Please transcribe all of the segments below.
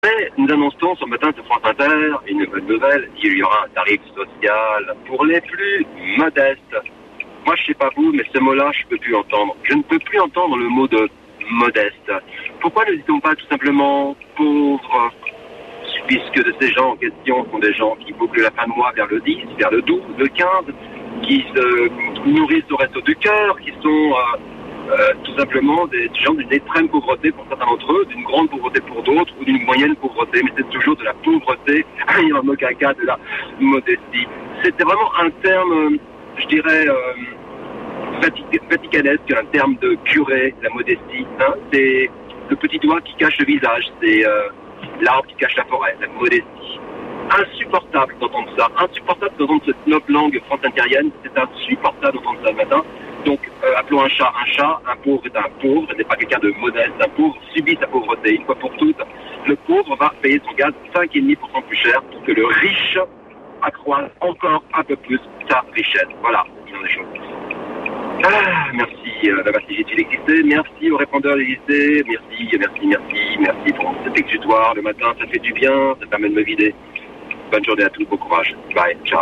Mais nous annonçons ce matin sur France Inter une bonne nouvelle. Il y aura un tarif social pour les plus modestes. Moi, je sais pas vous, mais ce mot-là, je peux plus entendre. Je ne peux plus entendre le mot de modeste. Pourquoi ne dit-on pas tout simplement pauvre, puisque de ces gens en question sont des gens qui bouclent la fin de mois vers le 10, vers le 12, le 15, qui se nourrissent au resto du cœur, qui sont tout simplement des gens d'une extrême pauvreté pour certains d'entre eux, d'une grande pauvreté pour d'autres, ou d'une moyenne pauvreté, mais c'est toujours de la pauvreté, il y a un mot caca, de la modestie. C'était vraiment un terme, je dirais, vaticanesque, un terme de curé, la modestie. Hein. C'est le petit doigt qui cache le visage, c'est l'arbre qui cache la forêt, la modestie. Insupportable d'entendre ça, insupportable d'entendre cette noble langue france-intérienne, c'est insupportable d'entendre ça le matin. Donc, appelons un chat, un pauvre est un pauvre, ce n'est pas quelqu'un de modeste, un pauvre subit sa pauvreté, une fois pour toutes. Le pauvre va payer son gaz 5,5% plus cher pour que le riche accroisse encore un peu plus sa richesse. Voilà, disons les choses. Merci la Bastille est-il existé, merci aux répondeurs existés, merci pour cet exutoire le matin, ça fait du bien, ça permet de me vider. Bonne journée à tous, bon courage. Bye, ciao.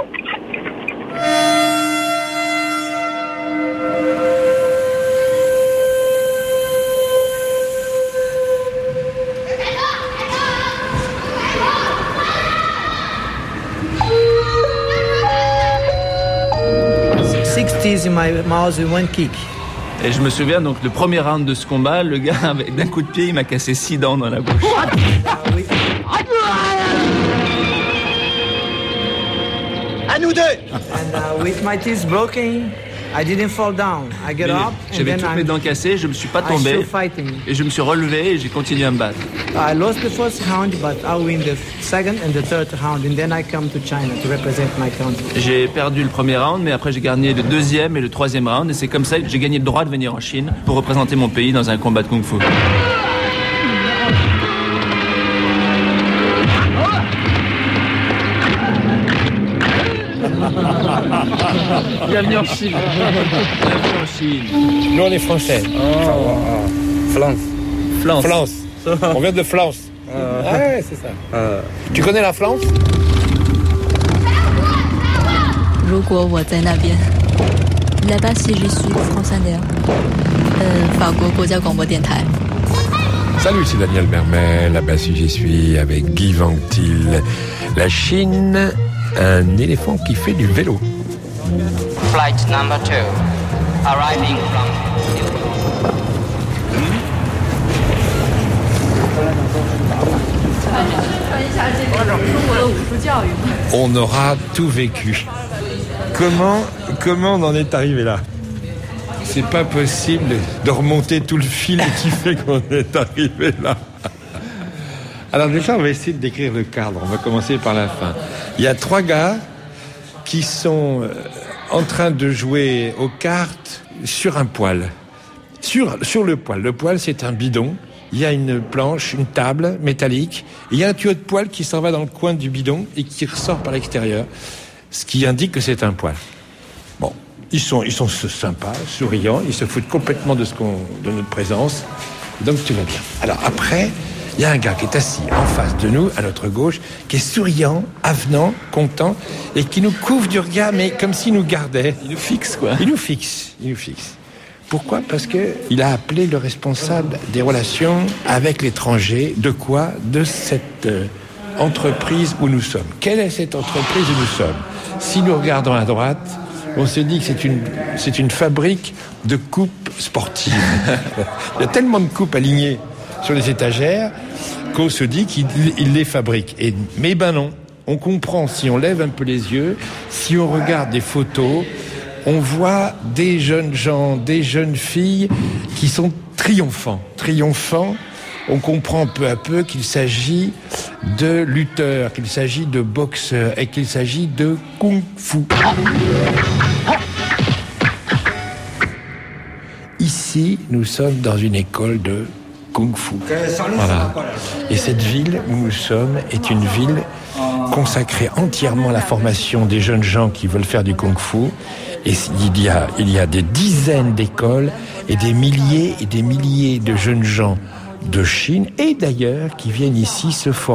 In my mouth with one kick. Et je me souviens donc le premier round de ce combat, le gars avec d'un coup de pied il m'a cassé 6 dents dans la bouche. À nous deux. And with my teeth broken, I didn't fall down. I get up. J'avais toutes mes dents cassées, je me suis pas tombé. Et je me suis relevé et j'ai continué à me battre. I lost the first round, but I win the second and the third round, and then I come to China to represent my country. J'ai perdu le premier round, mais après j'ai gagné le deuxième et le troisième round, et c'est comme ça que j'ai gagné le droit de venir en Chine pour représenter mon pays dans un combat de kung-fu. Bienvenue en Chine. Bienvenue en Chine. Nous, on est français. France. On vient de France. Ouais, c'est ça. Tu connais la France? 如果我在那边 Là-bas, si je suis France Inter, 法国国家广播电台. Salut, c'est Daniel Mermet. Là-bas, si j'y suis avec Guy Ventil. La Chine, un éléphant qui fait du vélo. Flight number 2, arriving from... On aura tout vécu. Comment on en est arrivé là? C'est pas possible de remonter tout le fil qui fait qu'on est arrivé là. Alors déjà, on va essayer de décrire le cadre. On va commencer par la fin. Il y a 3 gars qui sont en train de jouer aux cartes sur un poêle. Sur le poêle. Le poêle, c'est un bidon. Il y a une planche, une table métallique. Et il y a un tuyau de poêle qui s'en va dans le coin du bidon et qui ressort par l'extérieur. Ce qui indique que c'est un poêle. Bon, ils sont sympas, souriants. Ils se foutent complètement de notre présence. Donc tout va bien. Alors après, il y a un gars qui est assis en face de nous, à notre gauche, qui est souriant, avenant, content, et qui nous couvre du regard, mais comme s'il nous gardait. Il nous fixe, quoi. Il nous fixe. Pourquoi? Parce qu'il a appelé le responsable des relations avec l'étranger. De quoi? De cette entreprise où nous sommes. Quelle est cette entreprise où nous sommes? Si nous regardons à droite, on se dit que c'est une fabrique de coupes sportives. Il y a tellement de coupes alignées sur les étagères qu'on se dit qu'il les fabrique. Mais non, on comprend si on lève un peu les yeux, si on regarde des photos, on voit des jeunes gens, des jeunes filles qui sont triomphants. On comprend peu à peu qu'il s'agit de lutteurs, qu'il s'agit de boxeurs et qu'il s'agit de kung-fu. Ici, nous sommes dans une école de kung-fu. Voilà. Et cette ville où nous sommes est une ville consacrée entièrement à la formation des jeunes gens qui veulent faire du kung-fu. Et il y a des dizaines d'écoles et des milliers de jeunes gens de Chine et d'ailleurs qui viennent ici se former.